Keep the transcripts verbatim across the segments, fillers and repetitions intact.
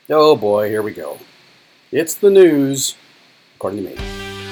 Oh boy, here we go. It's the news, according to me.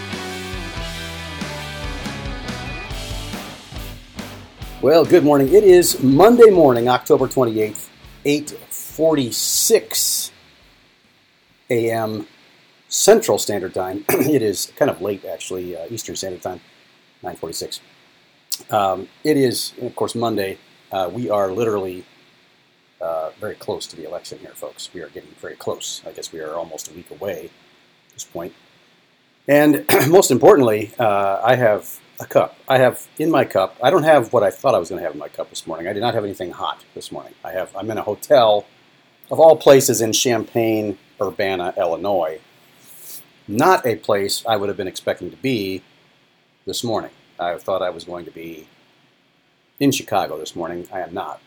Well, good morning. It is Monday morning, October twenty-eighth, eight forty-six a.m. Central Standard Time. It is kind of late, actually, uh, Eastern Standard Time, nine forty-six. Um, it is, of course, Monday. Uh, we are literally uh, very close to the election here, folks. We are getting very close. I guess we are almost a week away at this point. And most importantly, uh, I have a cup. I have in my cup, I don't have what I thought I was going to have in my cup this morning. I did not have anything hot this morning. I have, I'm in a hotel, of all places, in Champaign, Urbana, Illinois. Not a place I would have been expecting to be this morning. I thought I was going to be in Chicago this morning. I am not.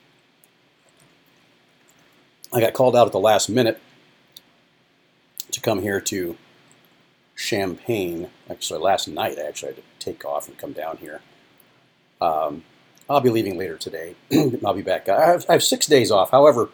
I got called out at the last minute to come here to Champaign. Actually, last night, I actually had to take off and come down here. Um, I'll be leaving later today. I'll be back. I have, I have six days off. However,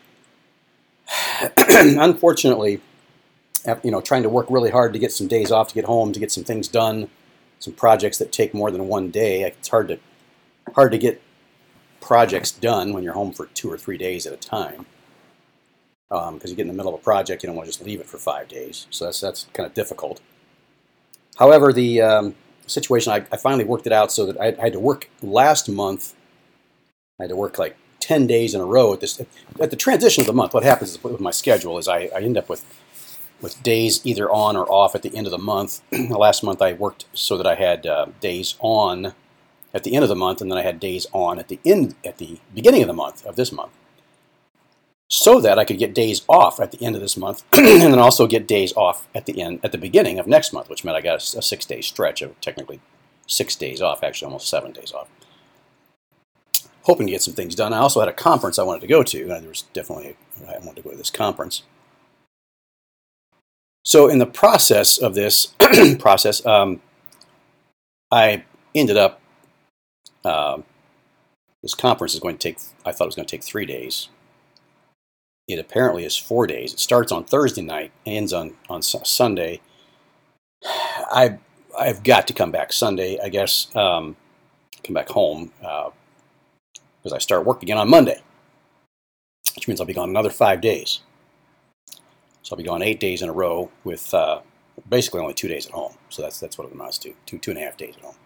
unfortunately, you know, trying to work really hard to get some days off, to get home, to get some things done, some projects that take more than one day. It's hard to hard to get projects done when you're home for two or three days at a time. Because um, you get in the middle of a project, you don't want to just leave it for five days. So that's that's kind of difficult. However, the um, situation, I, I finally worked it out so that I, I had to work last month. I had to work like ten days in a row at this. At the transition of the month, what happens is with my schedule is I, I end up with with days either on or off at the end of the month. Last month I worked so that I had uh, days on at the end of the month, and then I had days on at the end at the beginning of the month of this month, so that I could get days off at the end of this month, and then also get days off at the end at the beginning of next month, which meant I got a, a six-day stretch of technically six days off, actually almost seven days off. Hoping to get some things done. I also had a conference I wanted to go to. There was definitely I wanted to go to this conference. So in the process of this process, um, I ended up. Uh, this conference is going to take. I thought it was going to take three days. It apparently is four days. It starts on Thursday night, ends on, on Sunday. I, I've got to come back Sunday, I guess, um, come back home, uh, because I start work again on Monday, which means I'll be gone another five days. So I'll be gone eight days in a row with uh, basically only two days at home. So that's that's what it amounts to, two, two and a half days at home.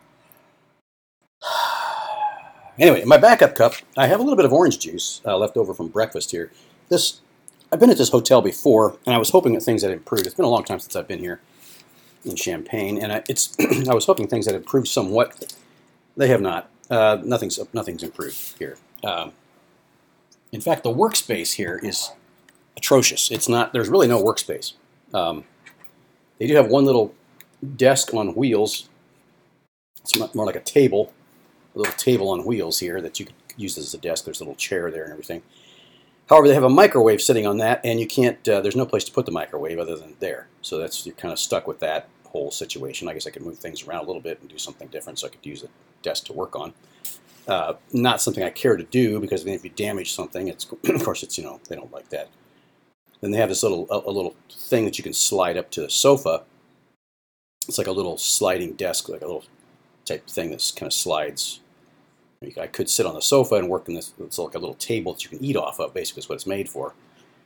Anyway, in my backup cup, I have a little bit of orange juice uh, left over from breakfast here. This, I've been at this hotel before, and I was hoping that things had improved. It's been a long time since I've been here in Champaign, and I, it's I was hoping things had improved somewhat. They have not. Uh, nothing's nothing's improved here. Um, in fact, the workspace here is atrocious. It's not. There's really no workspace. Um, they do have one little desk on wheels. It's more like a table. A little table on wheels here that you could use as a desk. There's a little chair there and everything. However, they have a microwave sitting on that, and you can't. Uh, there's no place to put the microwave other than there. So that's you're kind of stuck with that whole situation. I guess I could move things around a little bit and do something different, so I could use the desk to work on. Uh, not something I care to do because if you damage something, it's of course it's you know they don't like that. Then they have this little a, a little thing that you can slide up to the sofa. It's like a little sliding desk, like a little type thing that kind of slides. I could sit on the sofa and work in this. It's like a little table that you can eat off of. Basically, is what it's made for.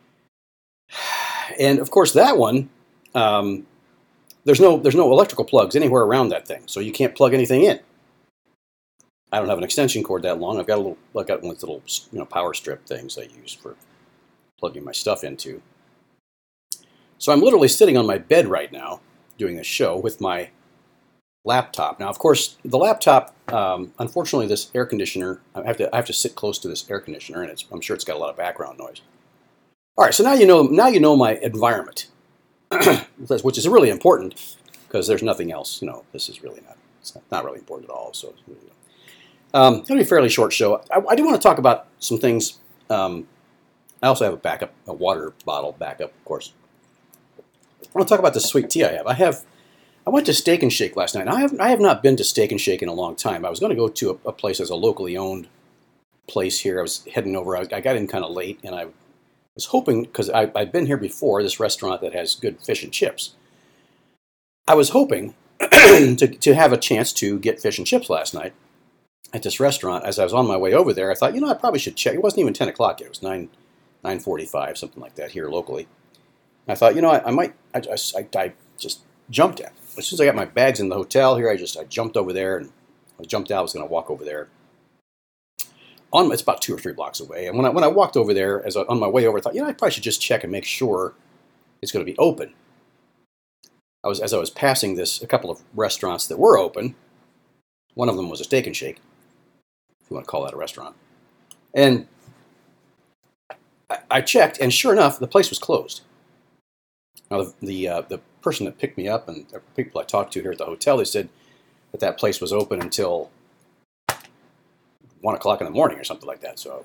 And of course, that one, um, there's no there's no electrical plugs anywhere around that thing, so you can't plug anything in. I don't have an extension cord that long. I've got a little, I've got one of those little you know power strip things I use for plugging my stuff into. So I'm literally sitting on my bed right now doing this show with my laptop. Now, of course, the laptop, um, unfortunately, this air conditioner, I have to I have to sit close to this air conditioner, and it's, I'm sure it's got a lot of background noise. All right, so now you know now you know my environment, which is really important because there's nothing else. You know, this is really not it's not, not really important at all. So, it's really, um, it'll be a fairly short show. I, I do want to talk about some things. Um, I also have a backup, a water bottle backup, of course. I want to talk about the sweet tea I have. I have. I went to Steak and Shake last night. I have I have not been to Steak and Shake in a long time. I was going to go to a, a place as a locally owned place here. I was heading over. I, I got in kind of late, and I was hoping, because I've been here before, this restaurant that has good fish and chips. I was hoping to, to have a chance to get fish and chips last night at this restaurant. As I was on my way over there, I thought, you know, I probably should check. It wasn't even ten o'clock yet. It was nine, nine forty-five, something like that here locally. I thought, you know, I, I might, I, I, I just jumped at. As soon as I got my bags in the hotel here, I just, I jumped over there, and I jumped out. I was going to walk over there. On, it's about two or three blocks away. And when I, when I walked over there, as I, on my way over, I thought, you know, I probably should just check and make sure it's going to be open. I was, as I was passing this, a couple of restaurants that were open. One of them was a Steak and Shake, if you want to call that a restaurant. And I, I checked, and sure enough, the place was closed. Now, the the, uh, the person that picked me up and the people I talked to here at the hotel, they said that that place was open until one o'clock in the morning or something like that. So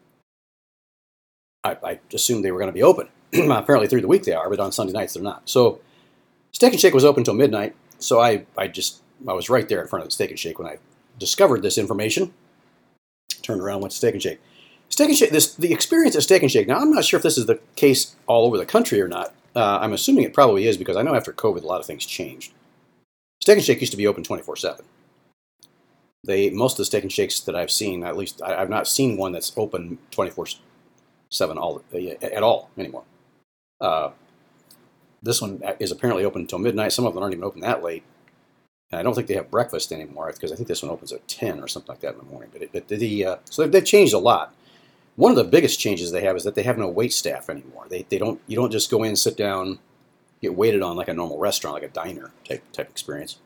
I, I assumed they were going to be open. Apparently through the week they are, but on Sunday nights they're not. So Steak and Shake was open until midnight. So I, I just, I was right there in front of the Steak and Shake when I discovered this information. Turned around, went to Steak and Shake. Steak and Shake, this, the experience at Steak and Shake, now I'm not sure if this is the case all over the country or not. Uh, I'm assuming it probably is, because I know after COVID a lot of things changed. Steak and Shake used to be open twenty-four seven. They, most of the Steak and Shakes that I've seen, at least I, I've not seen one that's open twenty-four seven all, at all anymore. Uh, this one is apparently open until midnight. Some of them aren't even open that late. And I don't think they have breakfast anymore, because I think this one opens at ten or something like that in the morning. But, it, but the uh, so they've, they've changed a lot. One of the biggest changes they have is that they have no wait staff anymore. They they don't you don't just go in, sit down, get waited on like a normal restaurant, like a diner type type experience.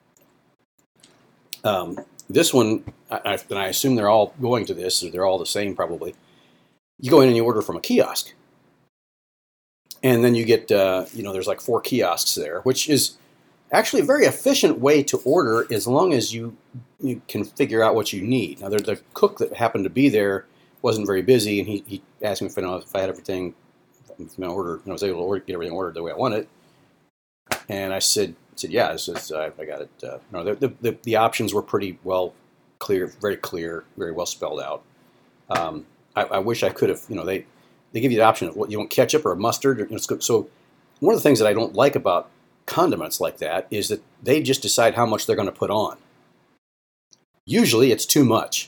Um, this one, I, I, and I assume they're all going to this, or they're all the same probably. You go in and you order from a kiosk, and then you get uh, you know there's like four kiosks there, which is actually a very efficient way to order as long as you you can figure out what you need. Now, the cook that happened to be there wasn't very busy, and he, he asked me if, you know, if I had everything, if my order, you know, I was able to order, get everything ordered the way I wanted. And I said, I said, yeah, it's, it's, uh, I got it. Uh, no, the, the the options were pretty well clear, very clear, very well spelled out. Um, I, I wish I could have, you know, they they give you the option of what you want, ketchup or mustard. Or, you know, so one of the things that I don't like about condiments like that is that they just decide how much they're going to put on. Usually, it's too much.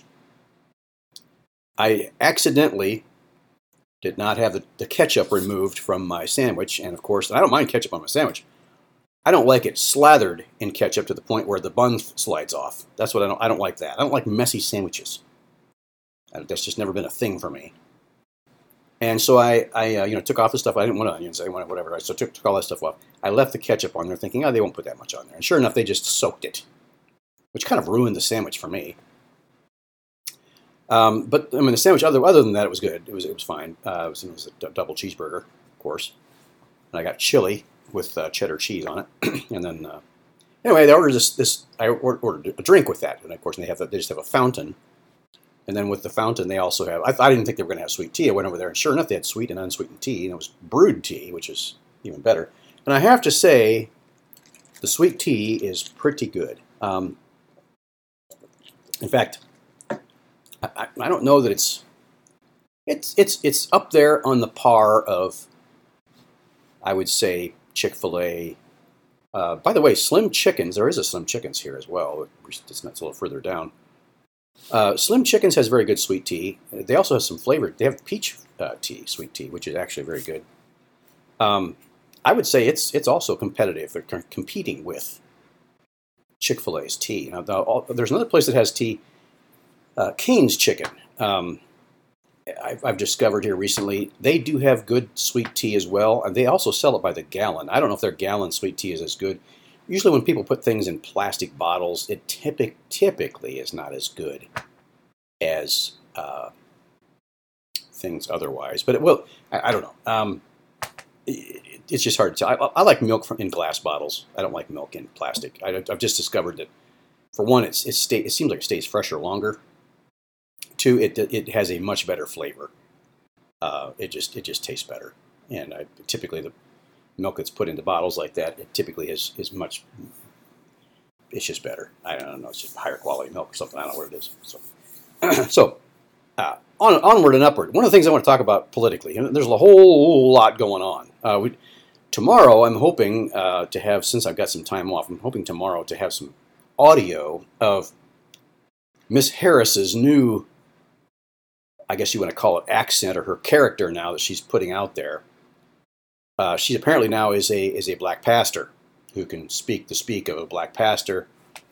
I accidentally did not have the, the ketchup removed from my sandwich, and of course, and I don't mind ketchup on my sandwich. I don't like it slathered in ketchup to the point where the bun slides off. That's what I don't. I don't like that. I don't like messy sandwiches. That's just never been a thing for me. And so I, I uh, you know, took off the stuff. I didn't want onions. I wanted whatever. So I took, took all that stuff off. I left the ketchup on there, thinking, oh, they won't put that much on there. And sure enough, they just soaked it, which kind of ruined the sandwich for me. Um, but I mean, the sandwich. Other other than that, it was good. It was it was fine. Uh, it, was, it was a d- double cheeseburger, of course. And I got chili with uh, cheddar cheese on it. And then uh, anyway, they ordered this. This I ordered a drink with that, and of course they have a, they just have a fountain. And then with the fountain, they also have. I, I didn't think they were going to have sweet tea. I went over there, and sure enough, they had sweet and unsweetened tea, and it was brewed tea, which is even better. And I have to say, the sweet tea is pretty good. Um, in fact. I, I don't know that it's it's it's it's up there on the par of, I would say, Chick-fil-A. Uh, by the way, Slim Chickens, there is a Slim Chickens here as well. It's not a little further down. Uh, Slim Chickens has very good sweet tea. They also have some flavored. They have peach uh, tea, sweet tea, which is actually very good. Um, I would say it's it's also competitive. They're competing with Chick-fil-A's tea. Now, the, all, there's another place that has tea. Uh, Cane's Chicken, um, I've, I've discovered here recently, they do have good sweet tea as well, and they also sell it by the gallon. I don't know if their gallon sweet tea is as good. Usually when people put things in plastic bottles, it typic, typically is not as good as uh, things otherwise. But it will, I, I don't know. Um, it, it's just hard to tell. I, I like milk from, in glass bottles. I don't like milk in plastic. I, I've just discovered that, for one, it's, it's stay, it seems like it stays fresher longer. Two, it it has a much better flavor. Uh, it just it just tastes better, and I, typically the milk that's put into bottles like that, it typically is is much. It's just better. I don't know. It's just higher quality milk or something. I don't know what it is. So, so uh, on, onward and upward. One of the things I want to talk about politically, and there's a whole lot going on. Uh, we, tomorrow, I'm hoping uh, to have, since I've got some time off, I'm hoping tomorrow to have some audio of Miss Harris's new, I guess you want to call it accent, or her character now that she's putting out there. Uh, she apparently now is a is a black pastor who can speak the speak of a black pastor,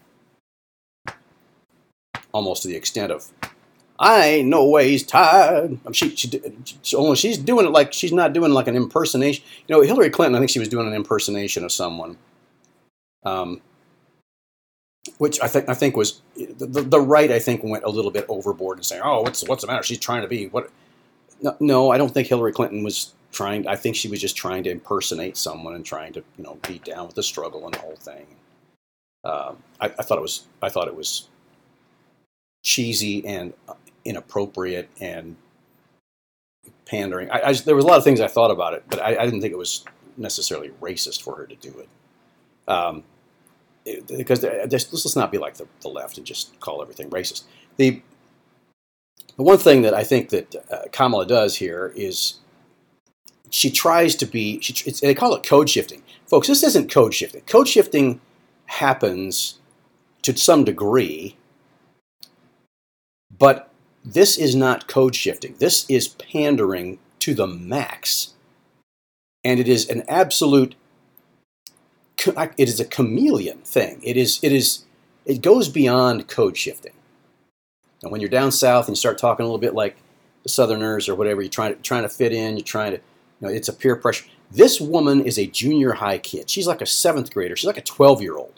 almost to the extent of, I ain't no ways tired. She, she, she, only she's doing it like she's not doing like an impersonation. You know, Hillary Clinton, I think she was doing an impersonation of someone, um, which I think I think was the, the, the right. I think went a little bit overboard and saying, "Oh, what's what's the matter? She's trying to be what?" No, no, I don't think Hillary Clinton was trying. I think she was just trying to impersonate someone and trying to, you know, be down with the struggle and the whole thing. Uh, I, I thought it was. I thought it was cheesy and inappropriate and pandering. I, I, there was a lot of things I thought about it, but I, I didn't think it was necessarily racist for her to do it. Um, it because this, let's not be like the, the left and just call everything racist. The the one thing that I think that uh, Kamala does here is she tries to be. She, it's, they call it code shifting, folks. This isn't code shifting. Code shifting happens to some degree, but this is not code shifting. This is pandering to the max. And it is an absolute, it is a chameleon thing. It is, it is, it goes beyond code shifting. And when you're down south and you start talking a little bit like the Southerners or whatever, you're trying to, trying to fit in, you're trying to, you know, it's a peer pressure. This woman is a junior high kid. She's like a seventh grader. She's like a twelve-year-old.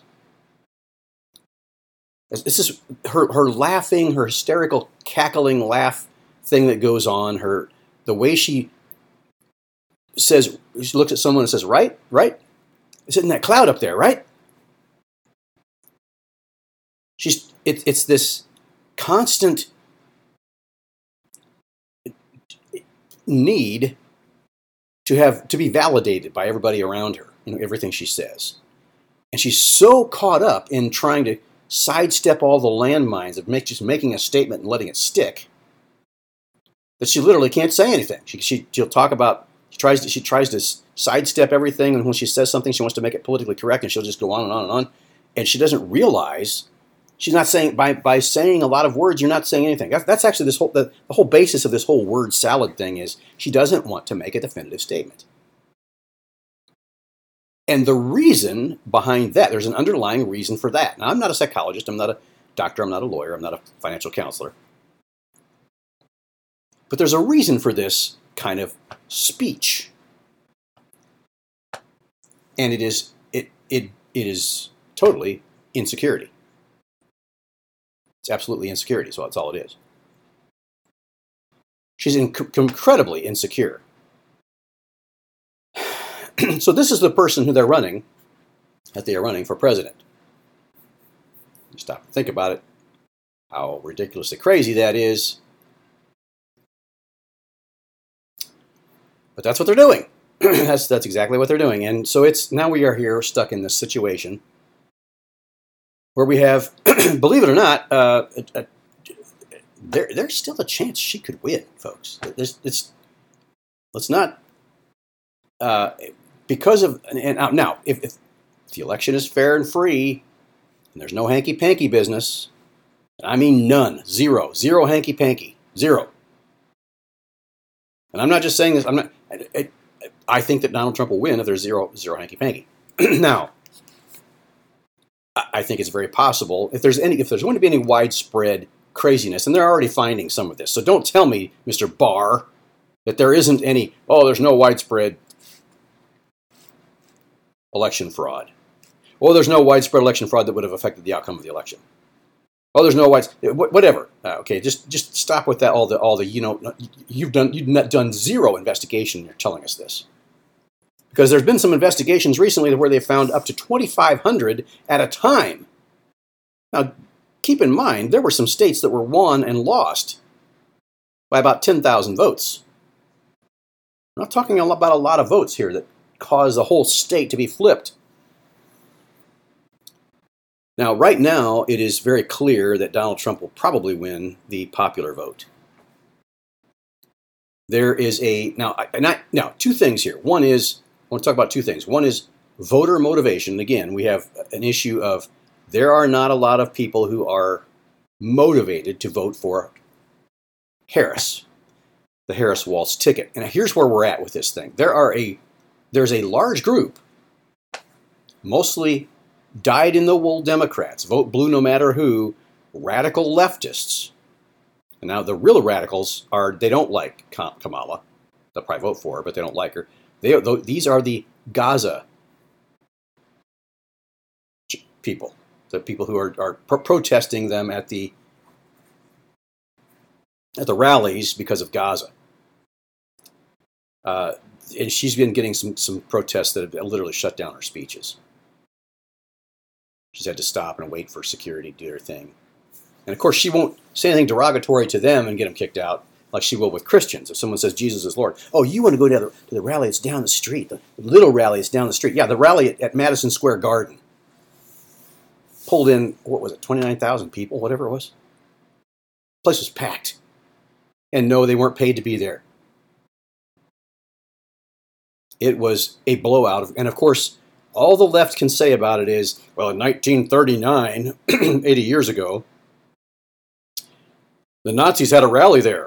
This is her, her laughing, her hysterical, cackling laugh thing that goes on. Her the way she says, she looks at someone and says, "Right, right, it's in that cloud up there, right?" She's it, it's this constant need to have to be validated by everybody around her. You know, everything she says, and she's so caught up in trying to sidestep all the landmines of make, just making a statement and letting it stick that she literally can't say anything. She, she, she'll talk about, she tries, to, she tries to sidestep everything, and when she says something, she wants to make it politically correct, and she'll just go on and on and on, and she doesn't realize, she's not saying, by, by saying a lot of words, you're not saying anything. That's, that's actually this whole, the, the whole basis of this whole word salad thing is she doesn't want to make a definitive statement. And the reason behind that, there's an underlying reason for that. Now, I'm not a psychologist, I'm not a doctor, I'm not a lawyer, I'm not a financial counselor. But there's a reason for this kind of speech. And it is it it it is totally insecurity. It's absolutely insecurity, so that's all it is. She's inc- incredibly insecure. So this is the person who they're running, that they are running for president. You stop and think about it, how ridiculously crazy that is. But that's what they're doing. that's that's exactly what they're doing. And so it's now we are here stuck in this situation where we have, believe it or not, uh, a, a, there there's still a chance she could win, folks. There's, it's let's not. Uh, Because of, and now, if, if the election is fair and free, and there's no hanky-panky business, and I mean none, zero, zero hanky-panky, zero. And I'm not just saying this, I'm not, I, I think that Donald Trump will win if there's zero, zero hanky-panky. Now, I think it's very possible, if there's any, if there's going to be any widespread craziness, and they're already finding some of this, so don't tell me, Mister Barr, that there isn't any, oh, there's no widespread election fraud. Or there's no widespread election fraud that would have affected the outcome of the election. Oh, there's no whites, whatever. Uh, okay, just just stop with that. All the all the you know you've done you've not done zero investigation. You're telling us this because there's been some investigations recently where they found up to twenty-five hundred at a time. Now, keep in mind there were some states that were won and lost by about ten thousand votes. I'm not talking about a lot of votes here that cause the whole state to be flipped. Now, right now, it is very clear that Donald Trump will probably win the popular vote. There is a now, I- and I, now two things here. One is I want to talk about two things. One is voter motivation. Again, we have an issue of there are not a lot of people who are motivated to vote for Harris, the Harris-Walz ticket. And here's where we're at with this thing. There are a there's a large group, mostly dyed-in-the-wool Democrats, vote blue no matter who, radical leftists. And now the real radicals are, they don't like Kamala. They'll probably vote for her, but they don't like her. They, these are the Gaza people, the people who are, are pro- protesting them at the at the rallies because of Gaza. Uh, and she's been getting some, some protests that have literally shut down her speeches. She's had to stop and wait for security to do her thing. And of course, she won't say anything derogatory to them and get them kicked out like she will with Christians. If someone says Jesus is Lord, oh, you want to go to the, to the rally that's down the street, the little rally that's down the street. Yeah, the rally at, at Madison Square Garden pulled in, what was it, twenty-nine thousand people, whatever it was. The place was packed. And no, they weren't paid to be there. It was a blowout. And of course, all the left can say about it is, well, in nineteen thirty-nine, eighty years ago, the Nazis had a rally there.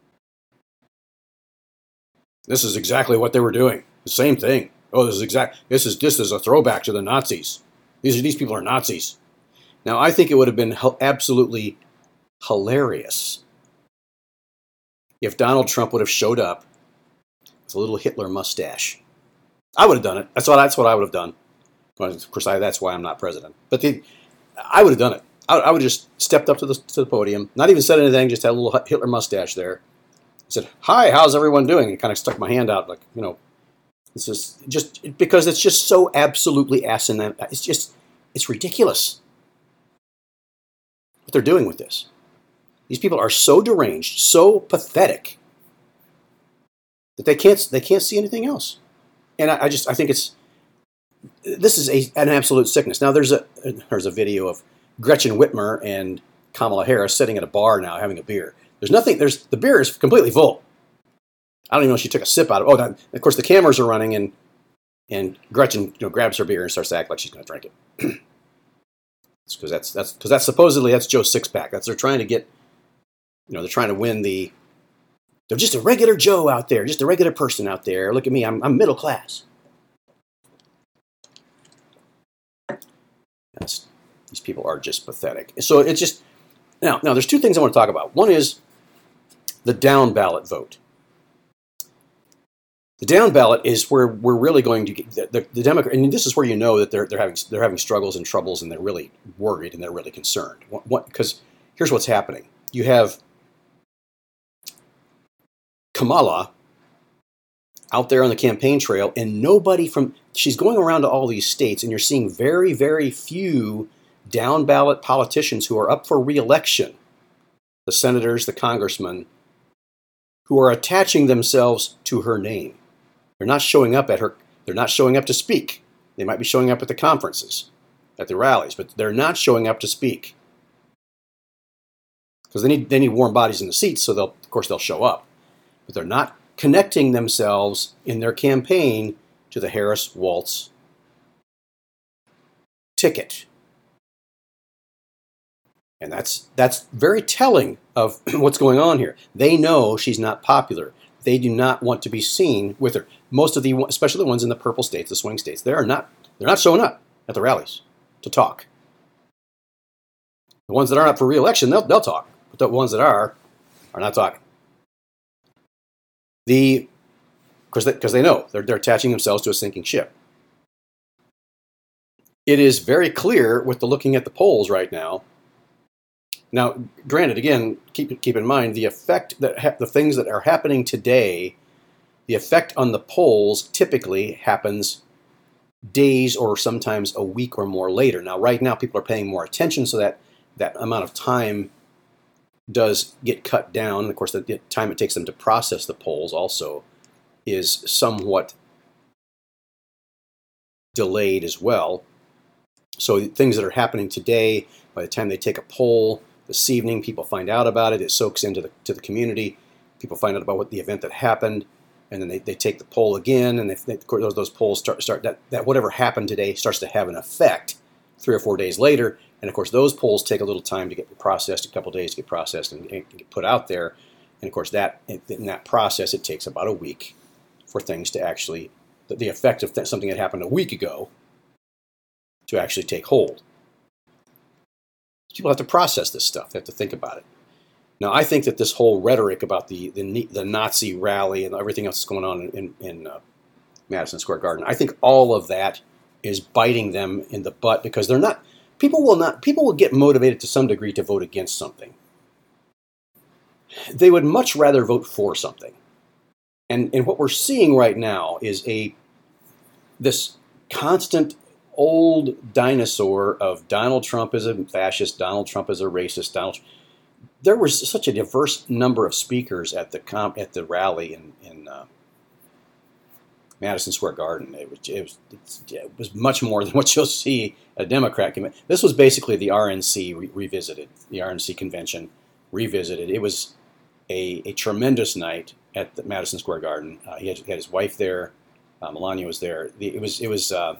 This is exactly what they were doing. The same thing. Oh, this is exact. This is this is a throwback to the Nazis. These are these people are Nazis. Now, I think it would have been absolutely hilarious if Donald Trump would have showed up with a little Hitler mustache. I would have done it. That's what that's what I would have done. Well, of course, I, that's why I'm not president. But the, I would have done it. I, I would have just stepped up to the to the podium, not even said anything, just had a little Hitler mustache there. Said, "Hi, how's everyone doing?" And kind of stuck my hand out, like, you know, this is just because it's just so absolutely asinine. It's just, it's ridiculous what they're doing with this. These people are so deranged, so pathetic that they can't they can't see anything else. And I, I just I think it's this is a, an absolute sickness. Now there's a there's a video of Gretchen Whitmer and Kamala Harris sitting at a bar now having a beer. There's nothing. There's the beer is completely full. I don't even know if she took a sip out of it. Oh, that, of course the cameras are running, and and Gretchen, you know, grabs her beer and starts to act like she's going to drink it. It's because that's that's because that's supposedly that's Joe Sixpack. That's they're trying to get, you know, they're trying to win the. They're just a regular Joe out there, just a regular person out there. Look at me, I'm I'm middle class. That's, these people are just pathetic. So it's just now now there's two things I want to talk about. One is the down ballot vote. The down ballot is where we're really going to get the, the, the Democrat, and this is where you know that they're they're having they're having struggles and troubles, and they're really worried and they're really concerned. What, what, because here's what's happening: you have Kamala out there on the campaign trail, and nobody from she's going around to all these states, and you're seeing very very few down ballot politicians who are up for re-election, the senators, the congressmen, who are attaching themselves to her name. They're not showing up at her. They're not showing up to speak. They might be showing up at the conferences, at the rallies, but they're not showing up to speak because they need they need warm bodies in the seats. So they'll of course they'll show up, but they're not connecting themselves in their campaign to the Harris-Walz ticket. And that's that's very telling of what's going on here. They know she's not popular. They do not want to be seen with her. Most of the, especially the ones in the purple states, the swing states, they are not. They're not showing up at the rallies to talk. The ones that aren't up for re-election, they'll they'll talk. But the ones that are, are not talking. The, because they, because they know they're they're attaching themselves to a sinking ship. It is very clear with the looking at the polls right now. Now, granted, again, keep keep in mind the effect that ha- the things that are happening today, the effect on the polls typically happens days or sometimes a week or more later. Now, right now, people are paying more attention, so that that amount of time does get cut down. And of course, the time it takes them to process the polls also is somewhat delayed as well. So things that are happening today, by the time they take a poll this evening, people find out about it. It soaks into the to the community. People find out about what the event that happened, and then they, they take the poll again, and they, they, those, those polls start, start that, that whatever happened today starts to have an effect three or four days later. And of course, those polls take a little time to get processed, a couple days to get processed and, and get put out there. And of course, that in that process, it takes about a week for things to actually, the, the effect of th- something that happened a week ago to actually take hold. People have to process this stuff. They have to think about it. Now, I think that this whole rhetoric about the the, the Nazi rally and everything else that's going on in, in uh, Madison Square Garden, I think all of that is biting them in the butt because they're not, people will not, people will get motivated to some degree to vote against something. They would much rather vote for something. And, and what we're seeing right now is a this constant old dinosaur of Donald Trump is a fascist, Donald Trump is a racist, Donald Trump. There was such a diverse number of speakers at the comp, at the rally in, in uh, Madison Square Garden. It was, it, was, it was much more than what you'll see at a Democrat convention. This was basically the R N C re- revisited, the R N C convention revisited. It was a, a tremendous night at the Madison Square Garden. Uh, he, had, he had his wife there. Uh, Melania was there. The, it was, it was. Uh,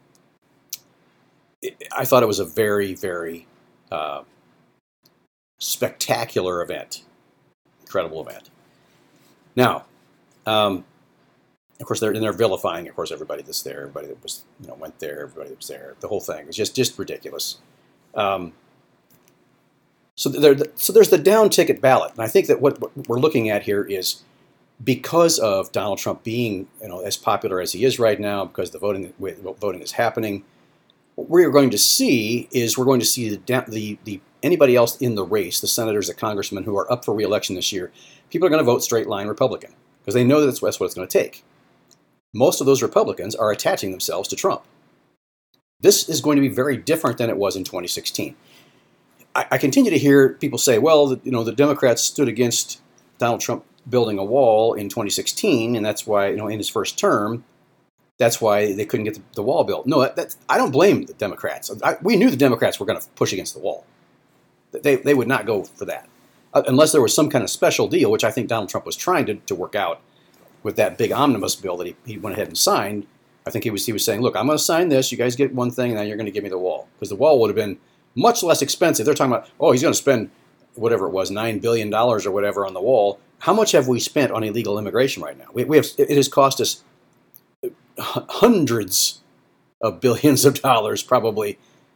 it, I thought it was a very, very uh, spectacular event, incredible event. Now, um, of course, they're and they're vilifying, of course, everybody that's there, everybody that was, you know, went there, everybody that was there. The whole thing was just just ridiculous. Um, so there, so there's the down ticket ballot, and I think that what, what we're looking at here is because of Donald Trump being, you know, as popular as he is right now, because the voting voting is happening. What we're going to see is we're going to see the, the, the anybody else in the race, the senators, the congressmen who are up for re-election this year, people are going to vote straight line Republican because they know that that's what it's going to take. Most of those Republicans are attaching themselves to Trump. This is going to be very different than it was in twenty sixteen. I, I continue to hear people say, well, the, you know, the Democrats stood against Donald Trump building a wall in twenty sixteen, and that's why, you know, in his first term, that's why they couldn't get the, the wall built. No, that, that's, I don't blame the Democrats. I, we knew the Democrats were going to push against the wall. They, they would not go for that. Uh, unless there was some kind of special deal, which I think Donald Trump was trying to, to work out with that big omnibus bill that he, he went ahead and signed. I think he was he was saying, look, I'm going to sign this. You guys get one thing, and then you're going to give me the wall. Because the wall would have been much less expensive. They're talking about, oh, he's going to spend whatever it was, nine billion dollars or whatever on the wall. How much have we spent on illegal immigration right now? We, we have, it has cost us hundreds of billions of dollars, probably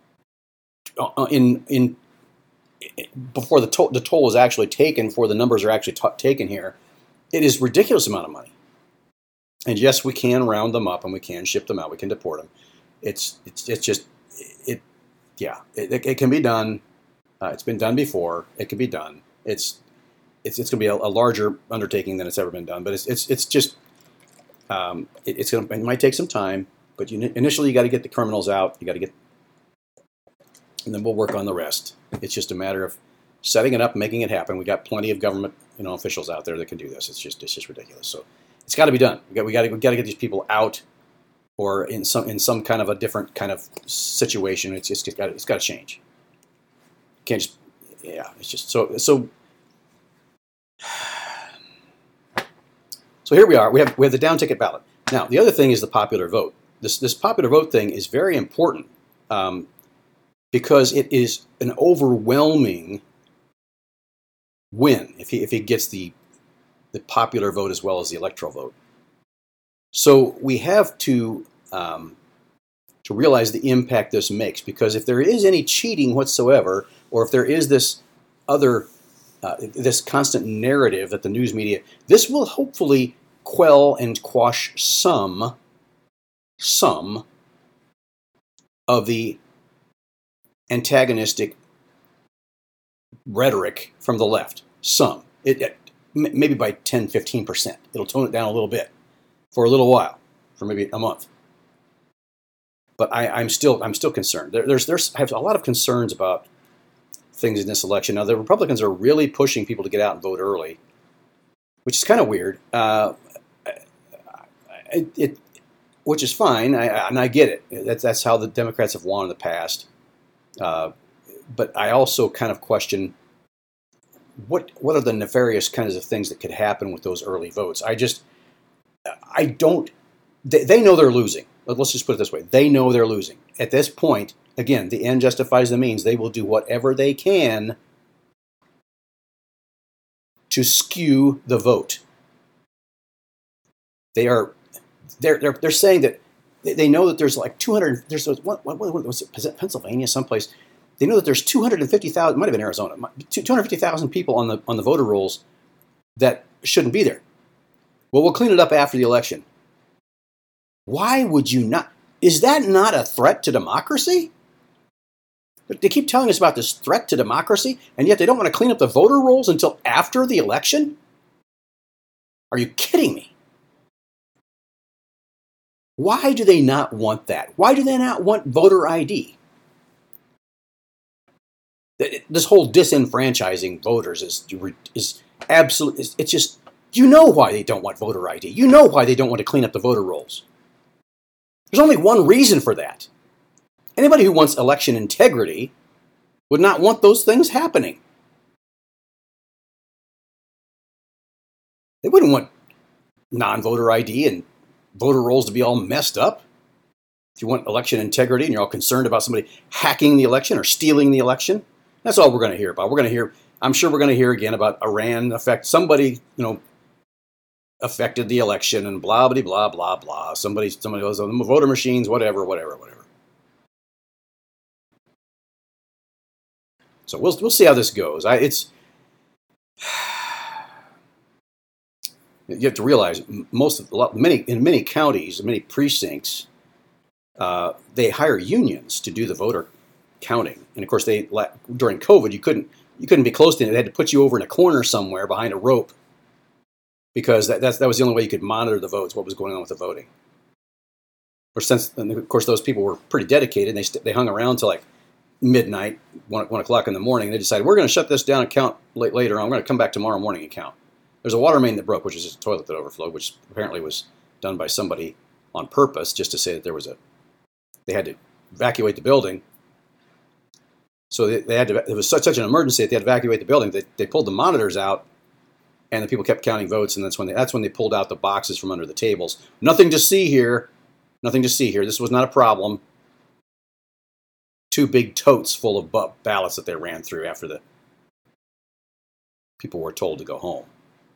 in in before the toll the toll is actually taken, before the numbers are actually t- taken here. It is a ridiculous amount of money. And yes, we can round them up and we can ship them out. We can deport them. It's it's it's just it yeah. It, it can be done. Uh, it's been done before. It can be done. It's it's it's going to be a, a larger undertaking than it's ever been done. But it's it's it's just. Um, it, it's gonna, it might take some time, but you, initially you got to get the criminals out. You got to get, and then we'll work on the rest. It's just a matter of setting it up, making it happen. We got plenty of government, you know, officials out there that can do this. It's just, it's just ridiculous. So it's got to be done. We got, we got to, we got to get these people out, or in some, in some kind of a different kind of situation. It's just, it's got, it's got to change. Can't just, yeah. It's just so, so. So here we are. We have we have the down ticket ballot. Now, the other thing is the popular vote. This this popular vote thing is very important um, because it is an overwhelming win if he if he gets the the popular vote as well as the electoral vote. So we have to um, to realize the impact this makes, because if there is any cheating whatsoever, or if there is this other Uh, this constant narrative that the news media, this will hopefully quell and quash some, some of the antagonistic rhetoric from the left. Some. It, it, maybe by ten, fifteen percent. It'll tone it down a little bit for a little while, for maybe a month. But I, I'm still I'm still concerned. There, there's there's I have a lot of concerns about things in this election. Now, the Republicans are really pushing people to get out and vote early, which is kind of weird. Uh, it, it, which is fine, I, and I get it. That's that's how the Democrats have won in the past. Uh, but I also kind of question what what are the nefarious kinds of things that could happen with those early votes? I just, I don't, they, they know they're losing. Let's just put it this way. They know they're losing. At this point, again, the end justifies the means. They will do whatever they can to skew the vote. They are, they're, they're, they're saying that they, they know that there's like two hundred, there's, what, what, what was it, Pennsylvania, someplace. They know that there's two hundred fifty thousand, might have been Arizona, two hundred fifty thousand people on the on the voter rolls that shouldn't be there. Well, we'll clean it up after the election. Why would you not? Is that not a threat to democracy? They keep telling us about this threat to democracy, and yet they don't want to clean up the voter rolls until after the election? Are you kidding me? Why do they not want that? Why do they not want voter I D? This whole disenfranchising voters is is absolute. It's just, you know why they don't want voter I D. You know why they don't want to clean up the voter rolls. There's only one reason for that. Anybody who wants election integrity would not want those things happening. They wouldn't want non-voter I D and voter rolls to be all messed up. If you want election integrity and you're all concerned about somebody hacking the election or stealing the election, that's all we're going to hear about. We're going to hear, I'm sure we're going to hear again about Iran affect, somebody, you know, affected the election and blah, blah, blah, blah, blah. Somebody, somebody goes on the voter machines, whatever, whatever, whatever. So we'll we'll see how this goes. I, it's you have to realize most of a lot, many in many counties, many precincts, uh, they hire unions to do the voter counting, and of course they during COVID you couldn't you couldn't be close to it. They had to put you over in a corner somewhere behind a rope because that that's, that was the only way you could monitor the votes, what was going on with the voting. Or since, and of course, those people were pretty dedicated. And they st- they hung around till like midnight, one, one o'clock in the morning. They decided, we're going to shut this down and count late, later on. We're going to come back tomorrow morning and count. There's a water main that broke, which is a toilet that overflowed, which apparently was done by somebody on purpose just to say that there was a, they had to evacuate the building. So they, they had to, it was such, such an emergency that they had to evacuate the building. They, they pulled the monitors out and the people kept counting votes. And that's when they, that's when they pulled out the boxes from under the tables. Nothing to see here. Nothing to see here. This was not a problem. Two big totes full of ballots that they ran through after the people were told to go home.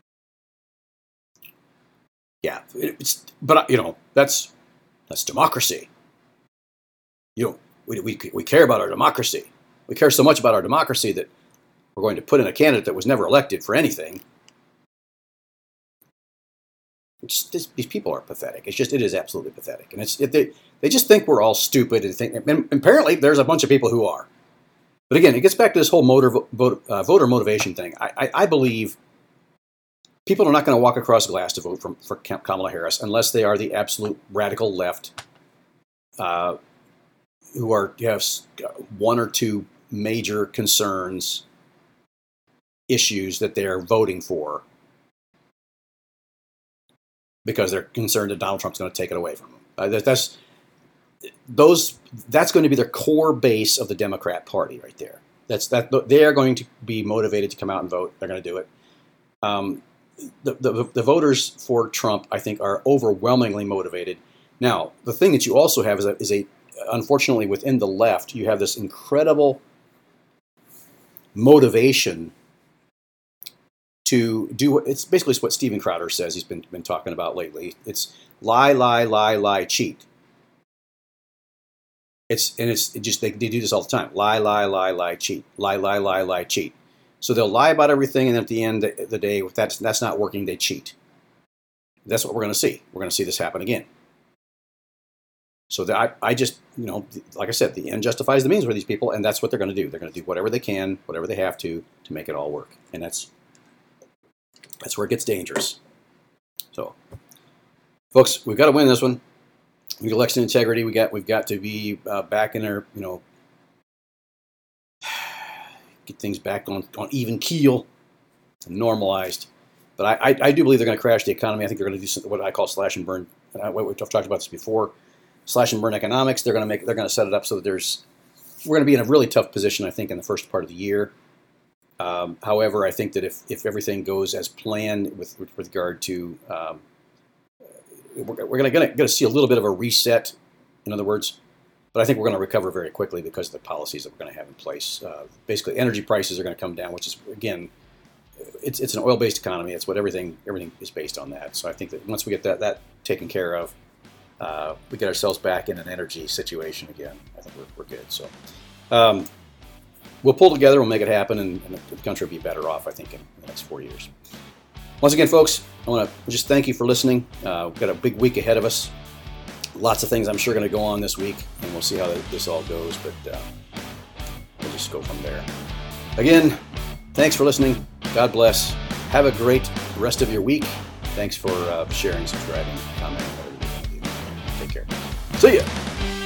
Yeah, it's, but you know, that's that's democracy. You know, we, we we care about our democracy. We care so much about our democracy that we're going to put in a candidate that was never elected for anything. It's, this, these people are pathetic. It's just, it is absolutely pathetic. And it's it, they they just think we're all stupid and think. And apparently, there's a bunch of people who are. But again, it gets back to this whole motor, vote, uh, voter motivation thing. I, I, I believe people are not going to walk across glass to vote for, for Kamala Harris unless they are the absolute radical left, uh, who are you have one or two major concerns, issues that they are voting for, because they're concerned that Donald Trump's going to take it away from them. Uh, that, that's those. That's going to be the core base of the Democrat Party right there. That's that. They are going to be motivated to come out and vote. They're going to do it. Um, the, the the voters for Trump, I think, are overwhelmingly motivated. Now, the thing that you also have is a, is a unfortunately within the left, you have this incredible motivation to do, it's basically what Steven Crowder says he's been been talking about lately. It's lie, lie, lie, lie, cheat. It's and it's it just they, they do this all the time. Lie, lie, lie, lie, cheat. Lie, lie, lie, lie, cheat. So they'll lie about everything, and then at the end of the day, if that's that's not working, they cheat. That's what we're going to see. We're going to see this happen again. So the, I, I just, you know, like I said, the end justifies the means for these people, and that's what they're going to do. They're going to do whatever they can, whatever they have to, to make it all work. And that's that's where it gets dangerous. So, folks, we've got to win this one. We got election integrity. We got we've got to be uh, back in our, you know, get things back on, on even keel, normalized. But I, I, I do believe they're going to crash the economy. I think they're going to do something, what I call slash and burn. Uh, we've talked about this before. Slash and burn economics. They're going to make. They're going to set it up so that there's. We're going to be in a really tough position, I think, in the first part of the year. Um, however, I think that if, if everything goes as planned with, with regard to, um, we're, we're going to see a little bit of a reset, in other words, but I think we're going to recover very quickly because of the policies that we're going to have in place. Uh, basically, energy prices are going to come down, which is, again, it's it's an oil-based economy. It's what everything everything is based on that. So I think that once we get that that taken care of, uh, we get ourselves back in an energy situation again. I think we're, we're good. So um, we'll pull together. We'll make it happen, and, and the country will be better off, I think, in the next four years. Once again, folks, I want to just thank you for listening. Uh, we've got a big week ahead of us. Lots of things I'm sure going to go on this week, and we'll see how this all goes. But uh, we'll just go from there. Again, thanks for listening. God bless. Have a great rest of your week. Thanks for uh, sharing, subscribing, commenting, whatever you want to do. Take care. See ya.